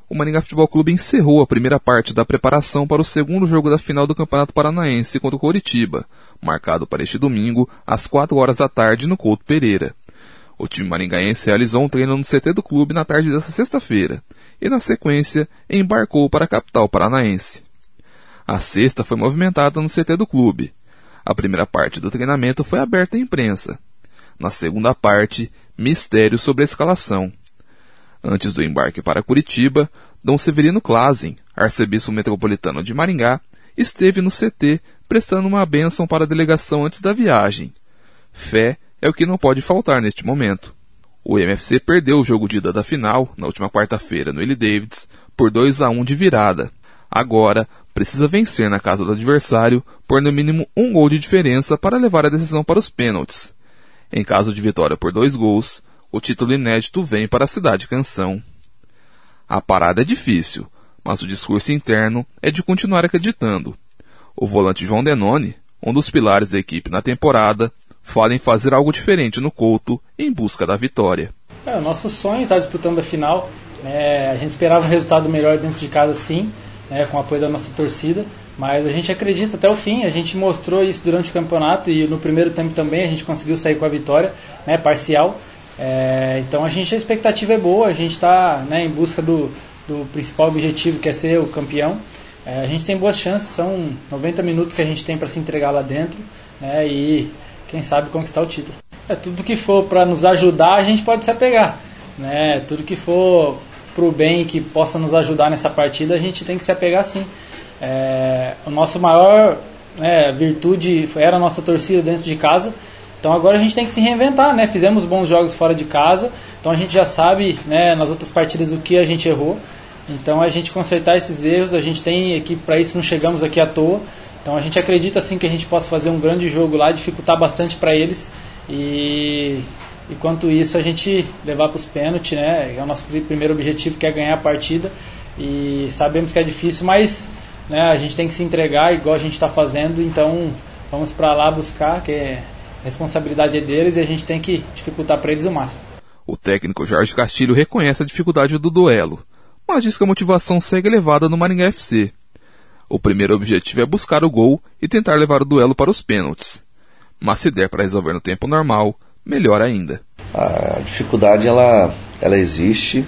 o Maringá Futebol Clube encerrou a primeira parte da preparação para o segundo jogo da final do Campeonato Paranaense contra o Coritiba, marcado para este domingo, às 4h da tarde, no Couto Pereira. O time maringaense realizou um treino no CT do clube na tarde desta sexta-feira, e na sequência embarcou para a capital paranaense. A sexta foi movimentada no CT do clube. A primeira parte do treinamento foi aberta à imprensa. Na segunda parte, mistério sobre a escalação. Antes do embarque para Curitiba, Dom Severino Clasen, arcebispo metropolitano de Maringá, esteve no CT prestando uma bênção para a delegação antes da viagem. Fé é o que não pode faltar neste momento. O MFC perdeu o jogo de ida da final, na última quarta-feira, no Willie Davids, por 2-1 de virada. Agora, precisa vencer na casa do adversário por no mínimo um gol de diferença para levar a decisão para os pênaltis. Em caso de vitória por 2 gols, o título inédito vem para a Cidade Canção. A parada é difícil, mas o discurso interno é de continuar acreditando. O volante João Denoni, um dos pilares da equipe na temporada, fala em fazer algo diferente no Couto em busca da vitória. O nosso sonho está disputando a final. A gente esperava um resultado melhor dentro de casa, sim, com o apoio da nossa torcida, mas a gente acredita até o fim. A gente mostrou isso durante o campeonato e no primeiro tempo também a gente conseguiu sair com a vitória, parcial. Então a expectativa é boa, a gente está em busca do principal objetivo, que é ser o campeão. A gente tem boas chances, são 90 minutos que a gente tem para se entregar lá dentro, e quem sabe conquistar o título. Tudo que for para nos ajudar, a gente pode se apegar. Tudo que for para o bem e que possa nos ajudar nessa partida, a gente tem que se apegar sim. O nosso maior virtude era a nossa torcida dentro de casa. Então agora a gente tem que se reinventar, Fizemos bons jogos fora de casa, então a gente já sabe, nas outras partidas o que a gente errou. Então a gente consertar esses erros, a gente tem equipe para isso, não chegamos aqui à toa. Então a gente acredita sim que a gente possa fazer um grande jogo lá, dificultar bastante para eles e enquanto isso a gente levar para os pênaltis, é o nosso primeiro objetivo, que é ganhar a partida. E sabemos que é difícil, mas a gente tem que se entregar igual a gente está fazendo, então vamos para lá buscar, que a responsabilidade é deles e a gente tem que dificultar para eles o máximo. O técnico Jorge Castilho reconhece a dificuldade do duelo, mas diz que a motivação segue elevada no Maringá FC. O primeiro objetivo é buscar o gol e tentar levar o duelo para os pênaltis. Mas se der para resolver no tempo normal, melhor ainda. A dificuldade ela existe,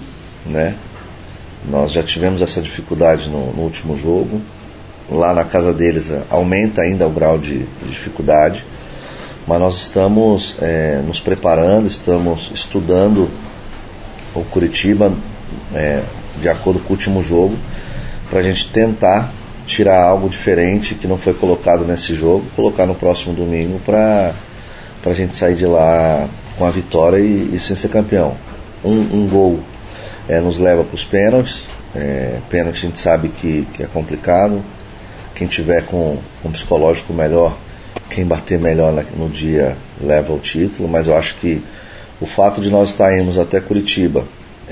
Nós já tivemos essa dificuldade no último jogo. Lá na casa deles aumenta ainda o grau de dificuldade. Mas nós estamos nos preparando, estamos estudando o Curitiba de acordo com o último jogo, para a gente tentar tirar algo diferente que não foi colocado nesse jogo, colocar no próximo domingo para a gente sair de lá com a vitória e sem ser campeão. Um gol nos leva para os pênaltis. Pênalti a gente sabe que é complicado. Quem tiver com um psicológico melhor, quem bater melhor no dia leva o título, mas eu acho que o fato de nós estarmos até Curitiba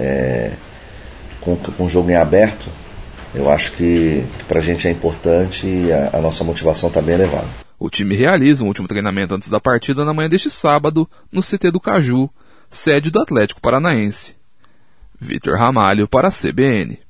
com o jogo em aberto, eu acho que pra gente é importante e a nossa motivação está bem elevada. O time realiza um último treinamento antes da partida na manhã deste sábado no CT do Caju, sede do Atlético Paranaense. Vitor Ramalho para a CBN.